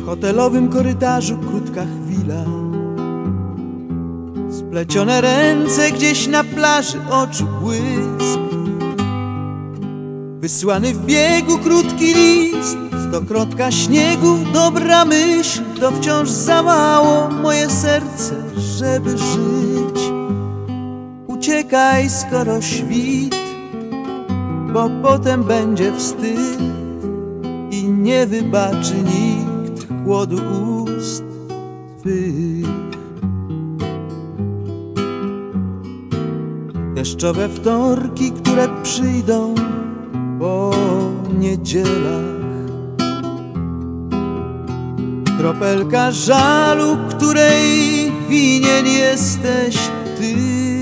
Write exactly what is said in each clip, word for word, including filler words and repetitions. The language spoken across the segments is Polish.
hotelowym korytarzu krótka chwila, splecione ręce gdzieś na plaży, oczu błysk, wysłany w biegu krótki list, stokrotka śniegu, dobra myśl, to wciąż za mało moje serce, żeby żyć. Uciekaj, skoro świt, bo potem będzie wstyd i nie wybaczy nikt chłodu ust twych. Deszczowe wtorki, które przyjdą po niedzielach, kropelka żalu, której winien jesteś ty.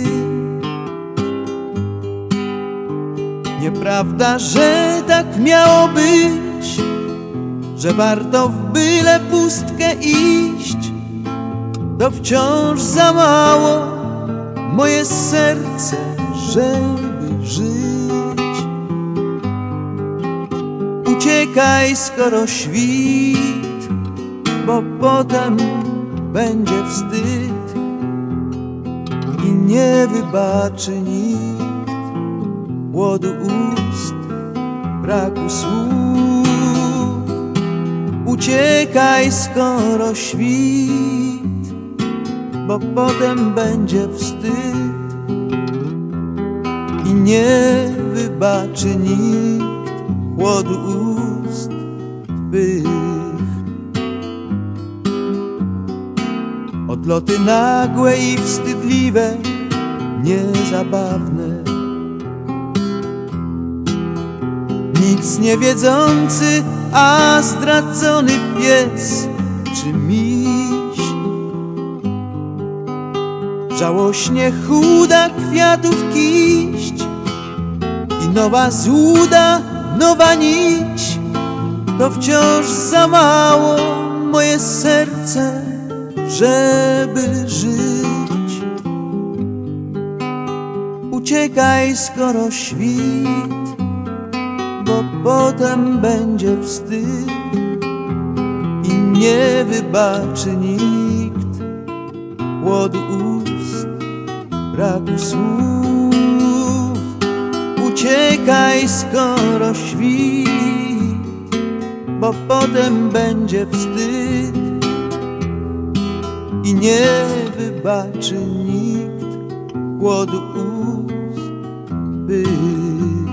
Nieprawda, że tak miało być, że warto w byle pustkę iść, to wciąż za mało moje serce, żeby żyć. Uciekaj, skoro świt, bo potem będzie wstyd i nie wybaczy nikt głodu ust, braku słów. Uciekaj, skoro świt, bo potem będzie wstyd i nie wybaczy nikt chłodu ust twych. Odloty nagłe i wstydliwe, niezabawne, nic nie wiedzący, a zdradzony pies czy miś. Żałośnie chuda kwiatów kiść i nowa złuda, nowa nić, to wciąż za mało moje serce, żeby żyć. Uciekaj, skoro świt, bo potem będzie wstyd i nie wybaczy nikt chłodu ust, braku słów. Uciekaj, skoro świt, bo potem będzie wstyd i nie wybaczy nikt chłodu ust twych.